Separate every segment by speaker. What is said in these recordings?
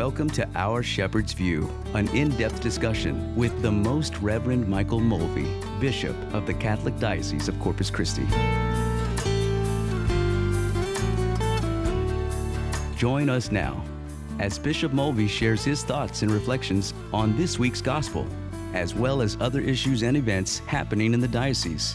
Speaker 1: Welcome to Our Shepherd's View, an in-depth discussion with the Most Reverend Michael Mulvey, Bishop of the Catholic Diocese of Corpus Christi. Join us now as Bishop Mulvey shares his thoughts and reflections on this week's Gospel, as well as other issues and events happening in the diocese.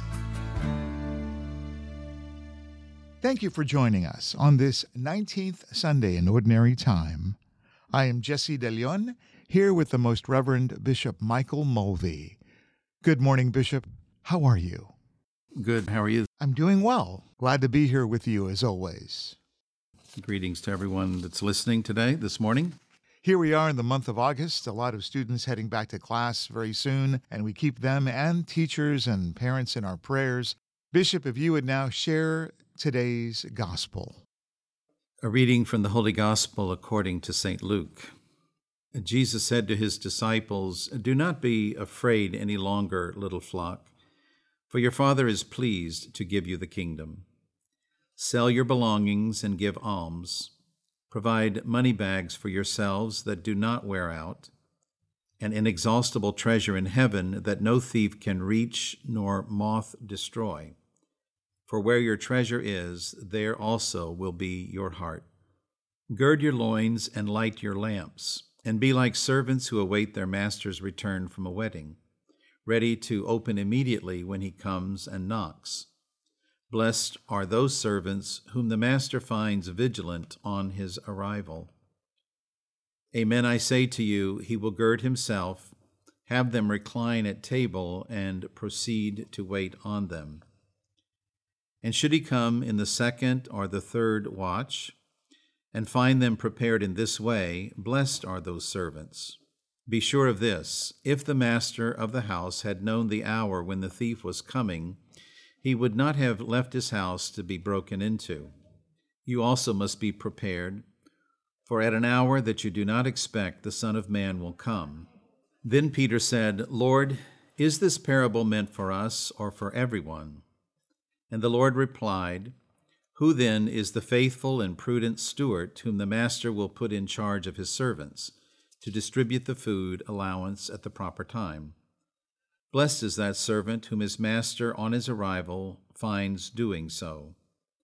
Speaker 2: Thank you for joining us on this 19th Sunday in Ordinary Time. I am Jesse De Leon, here with the Most Reverend Bishop Michael Mulvey. Good morning, Bishop. How are you?
Speaker 3: Good. How are you?
Speaker 2: I'm doing well. Glad to be here with you as always.
Speaker 3: Greetings to everyone that's listening today, this morning.
Speaker 2: Here we are in the month of August, a lot of students heading back to class very soon, and we keep them and teachers and parents in our prayers. Bishop, if you would now share today's Gospel.
Speaker 3: A reading from the Holy Gospel according to St. Luke. Jesus said to his disciples, "Do not be afraid any longer, little flock, for your Father is pleased to give you the kingdom. Sell your belongings and give alms. Provide money bags for yourselves that do not wear out, an inexhaustible treasure in heaven that no thief can reach nor moth destroy. For where your treasure is, there also will be your heart. Gird your loins and light your lamps, and be like servants who await their master's return from a wedding, ready to open immediately when he comes and knocks. Blessed are those servants whom the master finds vigilant on his arrival. Amen, I say to you, he will gird himself, have them recline at table, and proceed to wait on them. And should he come in the second or the third watch, and find them prepared in this way, blessed are those servants. Be sure of this, if the master of the house had known the hour when the thief was coming, he would not have left his house to be broken into. You also must be prepared, for at an hour that you do not expect, the Son of Man will come." Then Peter said, "Lord, is this parable meant for us or for everyone?" And the Lord replied, "Who then is the faithful and prudent steward whom the master will put in charge of his servants to distribute the food allowance at the proper time? Blessed is that servant whom his master on his arrival finds doing so.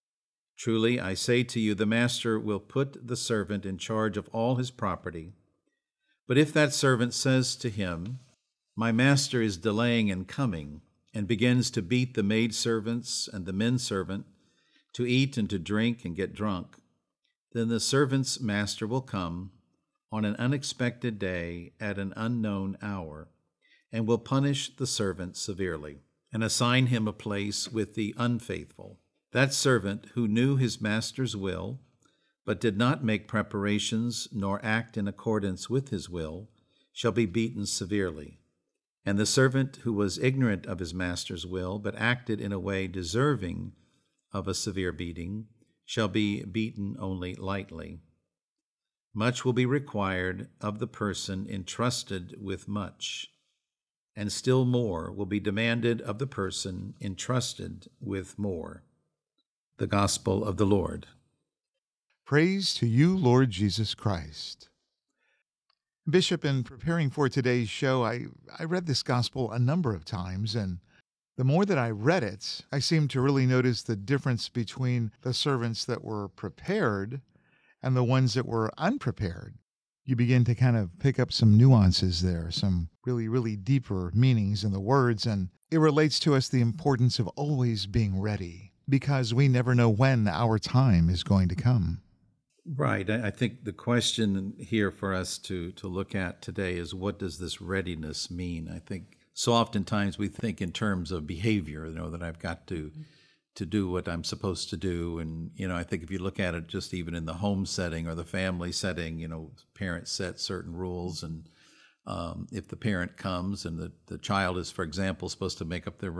Speaker 3: Truly, I say to you, the master will put the servant in charge of all his property. But if that servant says to him, 'My master is delaying in coming,' and begins to beat the maidservants and the menservant, to eat and to drink and get drunk, then the servant's master will come on an unexpected day at an unknown hour, and will punish the servant severely, and assign him a place with the unfaithful. That servant who knew his master's will, but did not make preparations nor act in accordance with his will, shall be beaten severely. And the servant who was ignorant of his master's will, but acted in a way deserving of a severe beating, shall be beaten only lightly. Much will be required of the person entrusted with much, and still more will be demanded of the person entrusted with more." The Gospel of the Lord.
Speaker 2: Praise to you, Lord Jesus Christ. Bishop, in preparing for today's show, I read this Gospel a number of times, and the more that I read it, I seemed to really notice the difference between the servants that were prepared and the ones that were unprepared. You begin to kind of pick up some nuances there, some really, really deeper meanings in the words, and it relates to us the importance of always being ready, because we never know when our time is going to come.
Speaker 3: Right. I think the question here for us to look at today is, what does this readiness mean? I think so oftentimes we think in terms of behavior, that I've got to do what I'm supposed to do. And, I think if you look at it just even in the home setting or the family setting, parents set certain rules. And if the parent comes and the child is, for example, supposed to make up their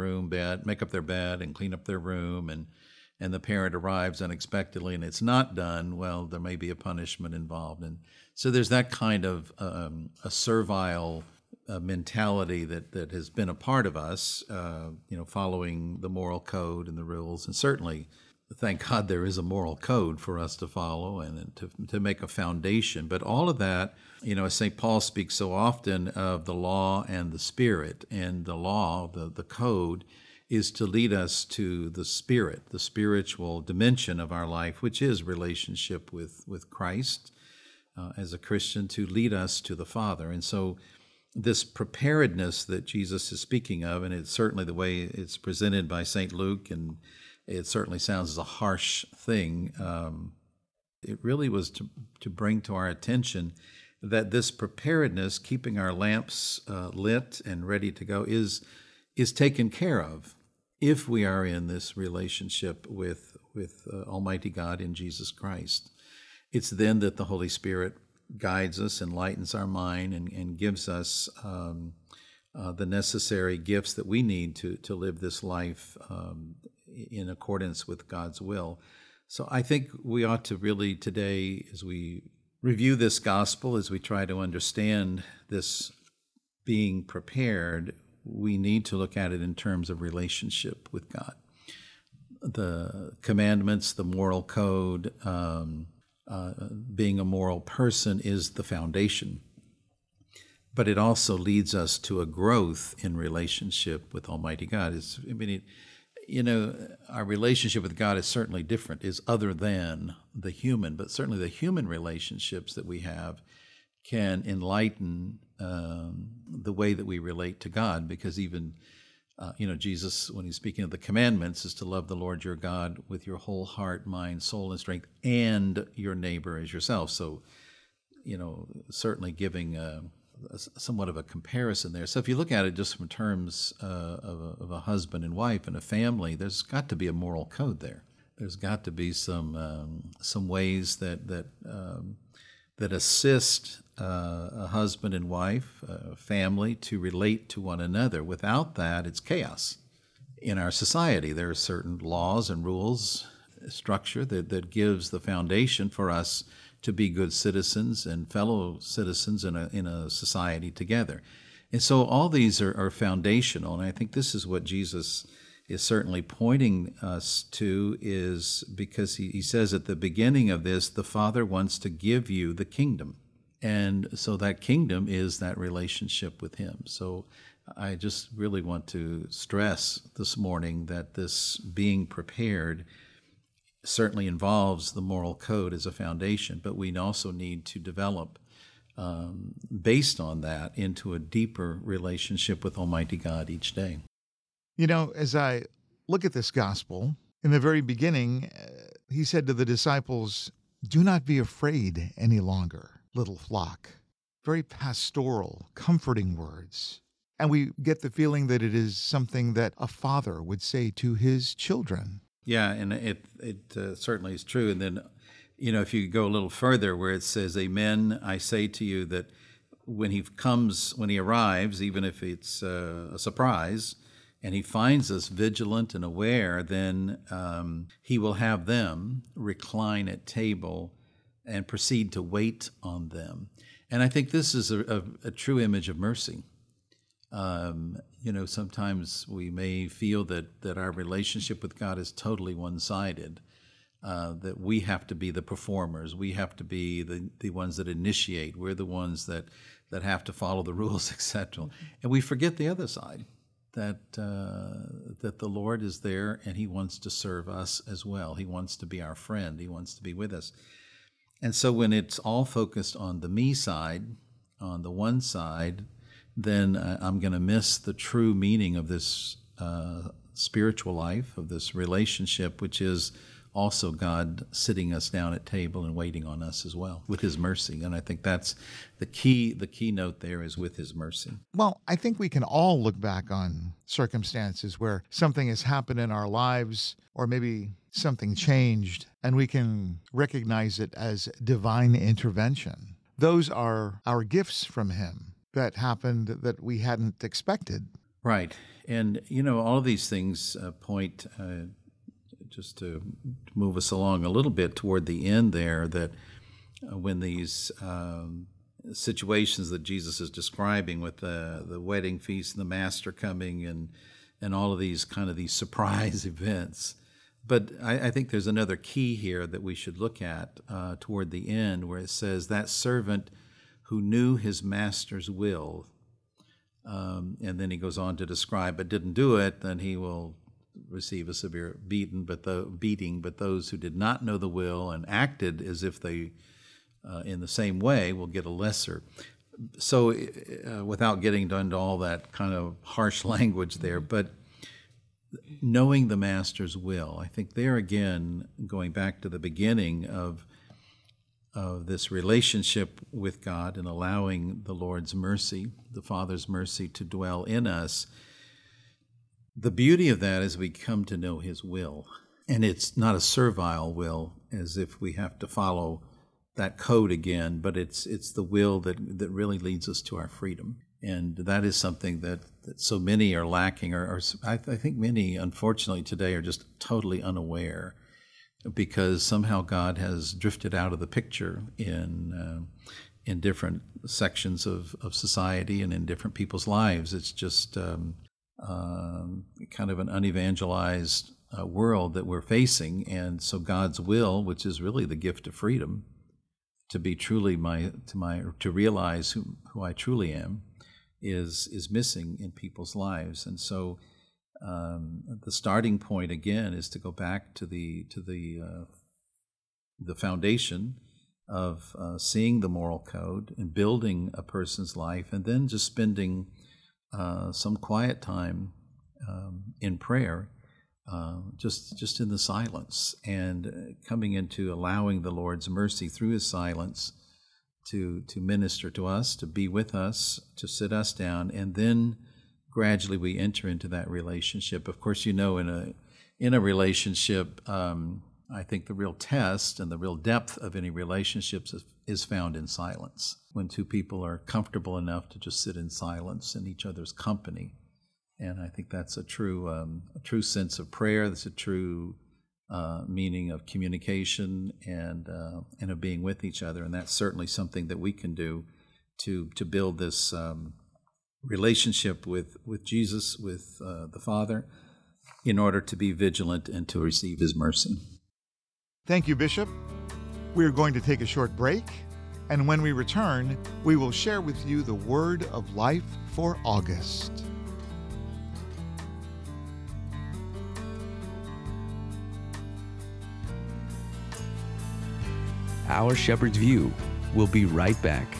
Speaker 3: bed and clean up their room, and the parent arrives unexpectedly and it's not done, well, there may be a punishment involved. And so there's that kind of a servile mentality that has been a part of us, following the moral code and the rules. And certainly thank God there is a moral code for us to follow and to make a foundation. But all of that, as St. Paul speaks so often of the law and the Spirit, and the law, the code, is to lead us to the Spirit, the spiritual dimension of our life, which is relationship with Christ as a Christian, to lead us to the Father. And so this preparedness that Jesus is speaking of, and it's certainly the way it's presented by St. Luke, and it certainly sounds as a harsh thing, it really was to bring to our attention that this preparedness, keeping our lamps lit and ready to go, is taken care of if we are in this relationship with Almighty God in Jesus Christ. It's then that the Holy Spirit guides us, enlightens our mind, and gives us the necessary gifts that we need to live this life in accordance with God's will. So I think we ought to really today, as we review this gospel, as we try to understand this being prepared, we need to look at it in terms of relationship with God. The commandments, the moral code, being a moral person is the foundation. But it also leads us to a growth in relationship with Almighty God. Our relationship with God is certainly different, is other than the human, but certainly the human relationships that we have can enlighten the way that we relate to God, because even, Jesus, when he's speaking of the commandments, is to love the Lord your God with your whole heart, mind, soul, and strength, and your neighbor as yourself. So, certainly giving somewhat of a comparison there. So if you look at it just from terms of a husband and wife and a family, there's got to be a moral code there. There's got to be some ways that assist a husband and wife, a family, to relate to one another. Without that, it's chaos. In our society, there are certain laws and rules, structure that gives the foundation for us to be good citizens and fellow citizens in a society together. And so all these are foundational, and I think this is what Jesus is certainly pointing us to, is because he says at the beginning of this, the Father wants to give you the kingdom. And so that kingdom is that relationship with him. So I just really want to stress this morning that this being prepared certainly involves the moral code as a foundation, but we also need to develop, based on that, into a deeper relationship with Almighty God each day.
Speaker 2: As I look at this gospel, in the very beginning, he said to the disciples, "Do not be afraid any longer, little flock." Very pastoral, comforting words. And we get the feeling that it is something that a father would say to his children.
Speaker 3: Yeah, and it certainly is true. And then, if you go a little further, where it says, "Amen, I say to you that when he arrives, even if it's a surprise, and he finds us vigilant and aware, then he will have them recline at table and proceed to wait on them." And I think this is a true image of mercy. Sometimes we may feel that our relationship with God is totally one-sided, that we have to be the performers, we have to be the ones that initiate, we're the ones that have to follow the rules, etc. And we forget the other side, that the Lord is there and he wants to serve us as well. He wants to be our friend. He wants to be with us. And so when it's all focused on the me side, on the one side, then I'm going to miss the true meaning of this spiritual life, of this relationship, which is also God sitting us down at table and waiting on us as well with his mercy. And I think that's the key note there, is with his mercy.
Speaker 2: Well, I think we can all look back on circumstances where something has happened in our lives, or maybe something changed, and we can recognize it as divine intervention. Those are our gifts from him that happened that we hadn't expected.
Speaker 3: Right. And, all of these things point, just to move us along a little bit toward the end there, that when these situations that Jesus is describing with the wedding feast and the master coming and all of these surprise events, But I think there's another key here that we should look at toward the end, where it says, that servant who knew his master's will, and then he goes on to describe, but didn't do it, then he will receive a severe beating. But those who did not know the will and acted as if they, in the same way, will get a lesser. So without getting into all that kind of harsh language there, but knowing the master's will, I think there again, going back to the beginning of this relationship with God and allowing the Lord's mercy, the Father's mercy, to dwell in us, the beauty of that is we come to know his will. And it's not a servile will, as if we have to follow that code again, but it's the will that really leads us to our freedom. And that is something that so many are lacking, or I think many, unfortunately, today are just totally unaware, because somehow God has drifted out of the picture in different sections of society and in different people's lives. It's just kind of an unevangelized world that we're facing, and so God's will, which is really the gift of freedom, to be truly to realize who I truly am, is missing in people's lives. And so the starting point again is to go back to the foundation of seeing the moral code and building a person's life, and then just spending some quiet time in prayer, just in the silence, and coming into allowing the Lord's mercy through his silence to minister to us, to be with us, to sit us down, and then gradually we enter into that relationship. Of course, in a relationship, I think the real test and the real depth of any relationships is found in silence. When two people are comfortable enough to just sit in silence in each other's company. And I think that's a true sense of prayer. That's a true meaning of communication and of being with each other. And that's certainly something that we can do to build this relationship with Jesus, with the Father, in order to be vigilant and to receive his mercy.
Speaker 2: Thank you, Bishop. We're going to take a short break, and when we return, we will share with you the word of life for August.
Speaker 1: Our Shepherd's View. We'll be right back.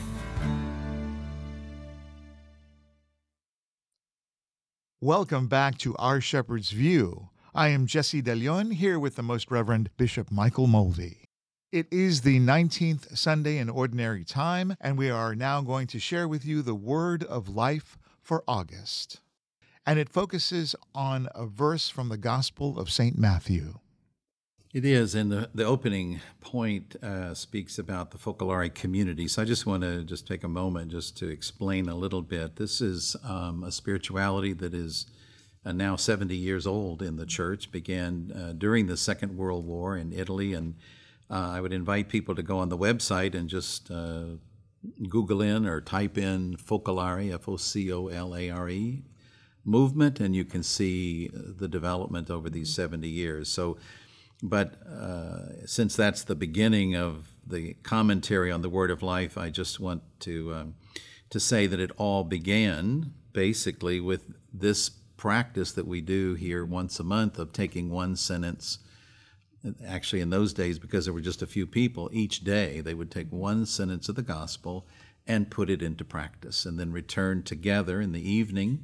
Speaker 2: Welcome back to Our Shepherd's View. I am Jesse DeLeon, here with the Most Reverend Bishop Michael Mulvey. It is the 19th Sunday in Ordinary Time, and we are now going to share with you the Word of Life for August. And it focuses on a verse from the Gospel of St. Matthew.
Speaker 3: It is, and the opening point speaks about the Focolare community. So I just want to take a moment just to explain a little bit. This is a spirituality that is now 70 years old in the church, began during the Second World War in Italy. And I would invite people to go on the website and just Google in or type in Focolare, F-O-C-O-L-A-R-E, movement, and you can see the development over these 70 years. But since that's the beginning of the commentary on the Word of Life, I just want to say that it all began basically with this practice that we do here once a month of taking one sentence. Actually, in those days, because there were just a few people, each day they would take one sentence of the gospel and put it into practice, and then return together in the evening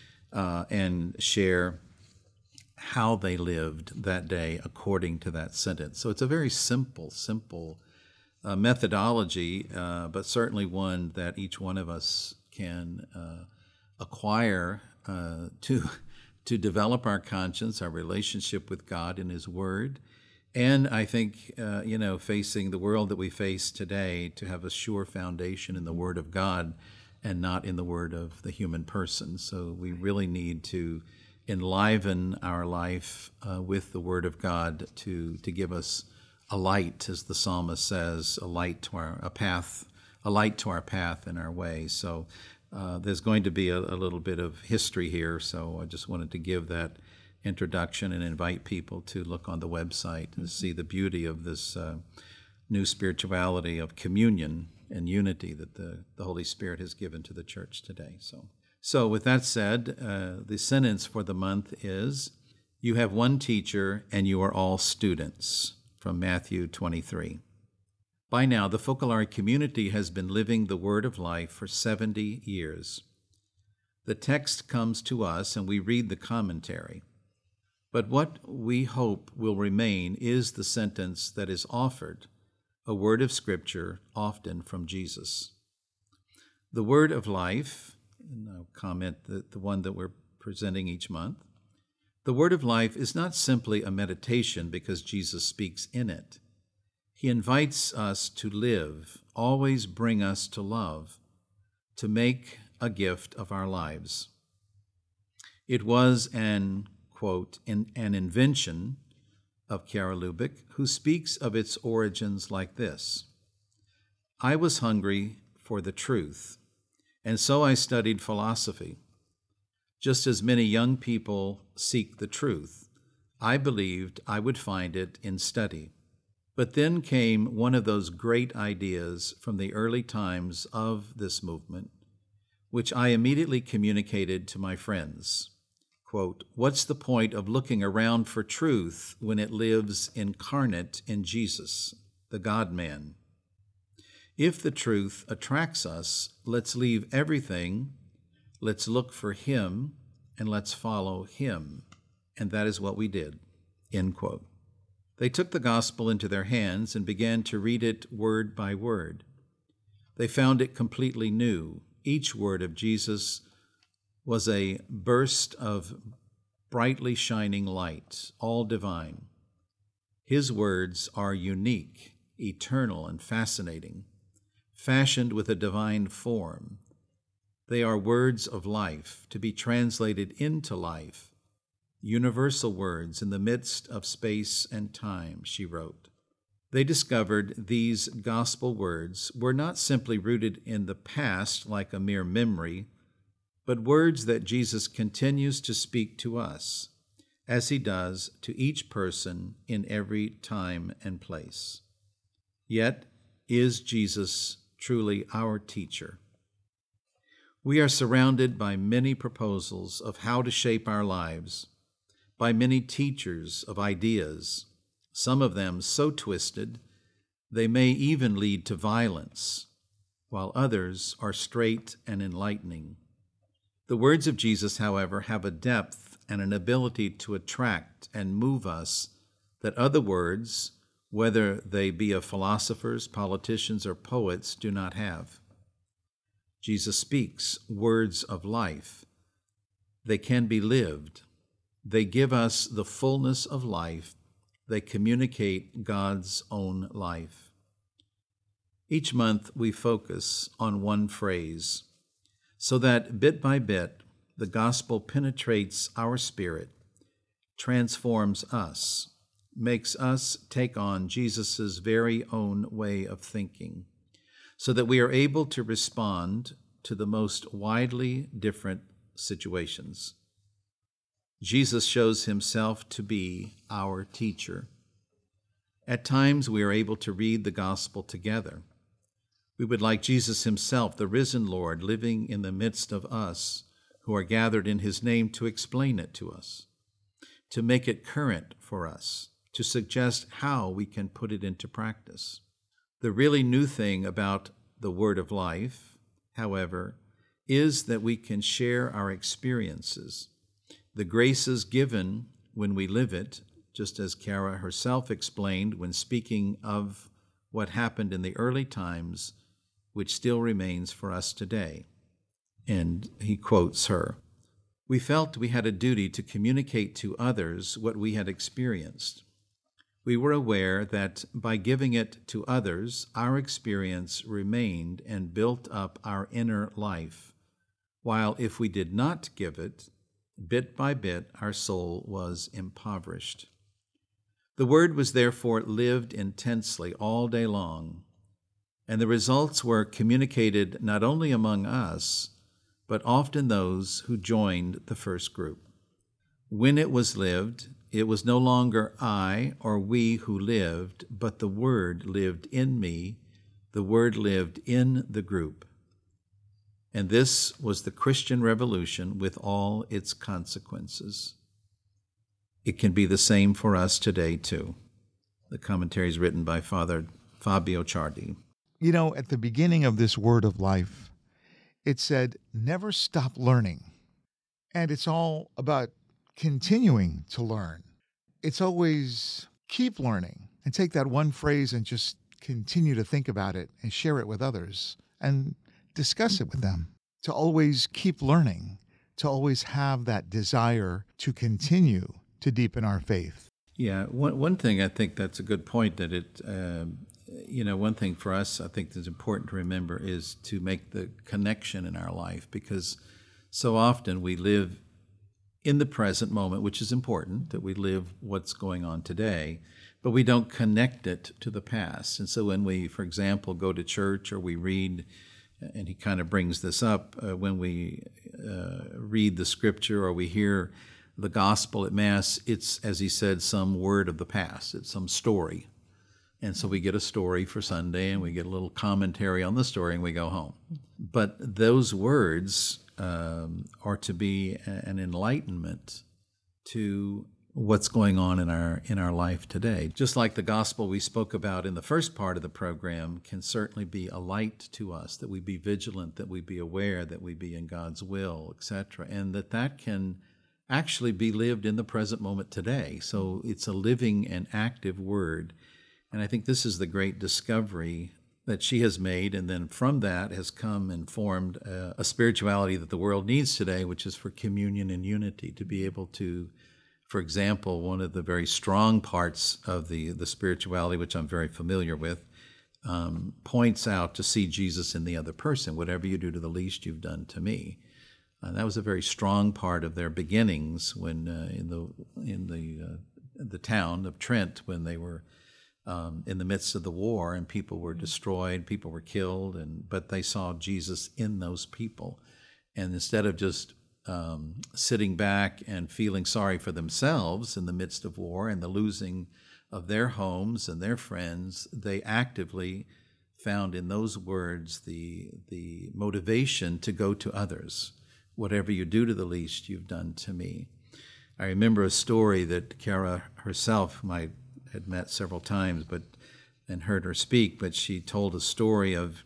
Speaker 3: and share how they lived that day according to that sentence. So it's a very simple methodology, but certainly one that each one of us can acquire to develop our conscience, our relationship with God and his Word. And I think, facing the world that we face today, to have a sure foundation in the Word of God and not in the word of the human person. So we really need to enliven our life with the Word of God to give us a light, as the psalmist says, a light to our path and our way. So there's going to be a little bit of history here, so I just wanted to give that introduction and invite people to look on the website and see the beauty of this new spirituality of communion and unity that the Holy Spirit has given to the church today. So with that said, the sentence for the month is, "You have one teacher and you are all students," from Matthew 23. By now, the Focolare community has been living the Word of Life for 70 years. The text comes to us and we read the commentary. But what we hope will remain is the sentence that is offered, a word of Scripture, often from Jesus. The Word of Life, and I'll comment that the one that we're presenting each month, the Word of Life is not simply a meditation because Jesus speaks in it. He invites us to live, always bring us to love, to make a gift of our lives. It was an, quote, an invention of Chiara Lubich, who speaks of its origins like this: "I was hungry for the truth, and so I studied philosophy. Just as many young people seek the truth, I believed I would find it in study. But then came one of those great ideas from the early times of this movement, which I immediately communicated to my friends. Quote, what's the point of looking around for truth when it lives incarnate in Jesus, the God-man? If the truth attracts us, let's leave everything, let's look for him, and let's follow him. And that is what we did." End quote. They took the gospel into their hands and began to read it word by word. They found it completely new. Each word of Jesus was a burst of brightly shining light, all divine. His words are unique, eternal, and fascinating, fashioned with a divine form. They are words of life, to be translated into life, universal words in the midst of space and time, she wrote. They discovered these gospel words were not simply rooted in the past like a mere memory, but words that Jesus continues to speak to us, as he does to each person in every time and place. Yet, is Jesus truly our teacher? We are surrounded by many proposals of how to shape our lives, by many teachers of ideas, some of them so twisted they may even lead to violence, while others are straight and enlightening. The words of Jesus, however, have a depth and an ability to attract and move us that other words, whether they be of philosophers, politicians, or poets, do not have. Jesus speaks words of life. They can be lived. They give us the fullness of life. They communicate God's own life. Each month we focus on one phrase, so that bit by bit the gospel penetrates our spirit, transforms us, makes us take on Jesus' very own way of thinking, so that we are able to respond to the most widely different situations. Jesus shows himself to be our teacher. At times we are able to read the gospel together. We would like Jesus himself, the risen Lord, living in the midst of us who are gathered in his name, to explain it to us, to make it current for us, to suggest how we can put it into practice. The really new thing about the Word of Life, however, is that we can share our experiences, the graces given when we live it, just as Chiara herself explained when speaking of what happened in the early times, which still remains for us today. And he quotes her. We felt we had a duty to communicate to others what we had experienced. We were aware that by giving it to others, our experience remained and built up our inner life, while if we did not give it, bit by bit our soul was impoverished. The word was therefore lived intensely all day long, and the results were communicated not only among us, but often those who joined the first group. When it was lived, it was no longer I or we who lived, but the Word lived in me. The Word lived in the group. And this was the Christian Revolution with all its consequences. It can be the same for us today, too. The commentary is written by Father Fabio Ciardi.
Speaker 2: You know, at the beginning of this word of life, it said, never stop learning. And it's all about continuing to learn. It's always keep learning, and take that one phrase and just continue to think about it and share it with others and discuss it with them. To always keep learning, to always have that desire to continue to deepen our faith.
Speaker 3: Yeah, one thing I think that's a good point, that one thing for us I think that's important to remember is to make the connection in our life, because so often we live in the present moment, which is important, that we live what's going on today, but we don't connect it to the past. And so when we, for example, go to church or we read, and he kind of brings this up, when we read the scripture or we hear the gospel at Mass, it's, as he said, some word of the past. It's some story. And so we get a story for Sunday, and we get a little commentary on the story, and we go home. But those words are to be an enlightenment to what's going on in our life today. Just like the gospel we spoke about in the first part of the program can certainly be a light to us, that we be vigilant, that we be aware, that we be in God's will, etc., and that can actually be lived in the present moment today. So it's a living and active word. And I think this is the great discovery that she has made, and then from that has come and formed a spirituality that the world needs today, which is for communion and unity, to be able to, for example, one of the very strong parts of the spirituality, which I'm very familiar with, points out to see Jesus in the other person. Whatever you do to the least, you've done to me. That was a very strong part of their beginnings when in the town of Trent, when they were in the midst of the war, and people were destroyed, people were killed, but they saw Jesus in those people. And instead of just sitting back and feeling sorry for themselves in the midst of war and the losing of their homes and their friends, they actively found in those words the motivation to go to others. Whatever you do to the least, you've done to me. I remember a story that Kara herself, whom I had met several times and heard her speak, but she told a story of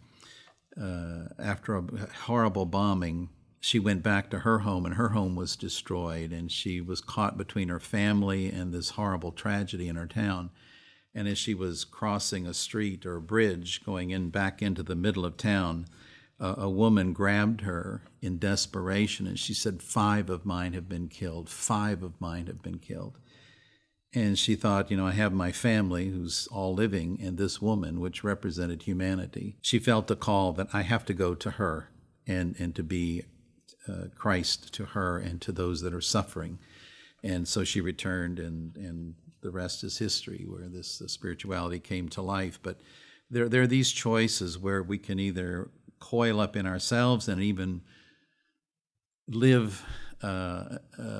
Speaker 3: after a horrible bombing, she went back to her home, and her home was destroyed, and she was caught between her family and this horrible tragedy in her town. And as she was crossing a street or a bridge going back into the middle of town, a woman grabbed her in desperation, and she said, 5 of mine have been killed. 5 of mine have been killed. And she thought, I have my family who's all living, and this woman, which represented humanity. She felt a call that I have to go to her and to be Christ to her and to those that are suffering. And so she returned, and the rest is history, where this spirituality came to life. But there are these choices where we can either coil up in ourselves and even live a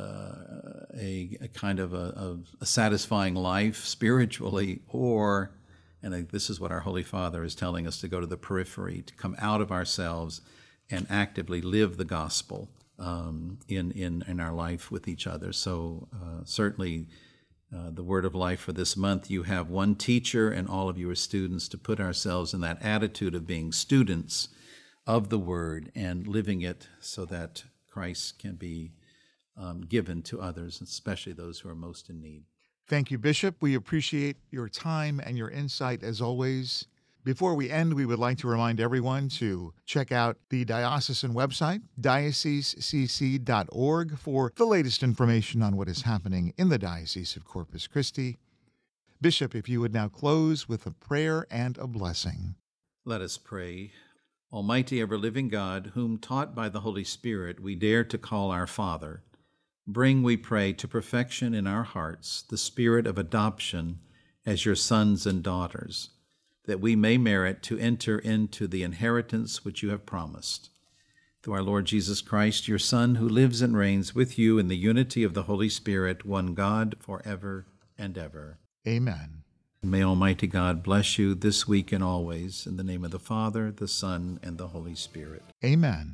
Speaker 3: kind of a satisfying life spiritually, or, and this is what our Holy Father is telling us, to go to the periphery, to come out of ourselves and actively live the gospel in our life with each other. So certainly the word of life for this month, you have one teacher and all of you are students, to put ourselves in that attitude of being students of the word and living it so that Christ can be given to others, especially those who are most in need.
Speaker 2: Thank you, Bishop. We appreciate your time and your insight as always. Before we end, we would like to remind everyone to check out the diocesan website, diocesecc.org, for the latest information on what is happening in the Diocese of Corpus Christi. Bishop, if you would now close with a prayer and a blessing.
Speaker 3: Let us pray. Almighty ever-living God, whom taught by the Holy Spirit we dare to call our Father, bring, we pray, to perfection in our hearts the spirit of adoption as your sons and daughters, that we may merit to enter into the inheritance which you have promised. Through our Lord Jesus Christ, your Son, who lives and reigns with you in the unity of the Holy Spirit, one God, forever and ever.
Speaker 2: Amen.
Speaker 3: And may Almighty God bless you this week and always, in the name of the Father, the Son, and the Holy Spirit.
Speaker 2: Amen.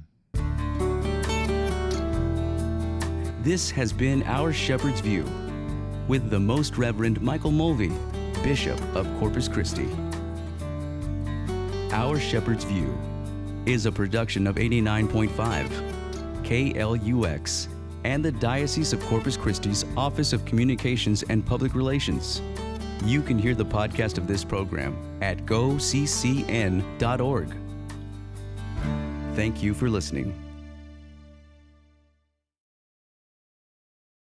Speaker 1: This has been Our Shepherd's View with the Most Reverend Michael Mulvey, Bishop of Corpus Christi. Our Shepherd's View is a production of 89.5 KLUX and the Diocese of Corpus Christi's Office of Communications and Public Relations. You can hear the podcast of this program at goccn.org. Thank you for listening.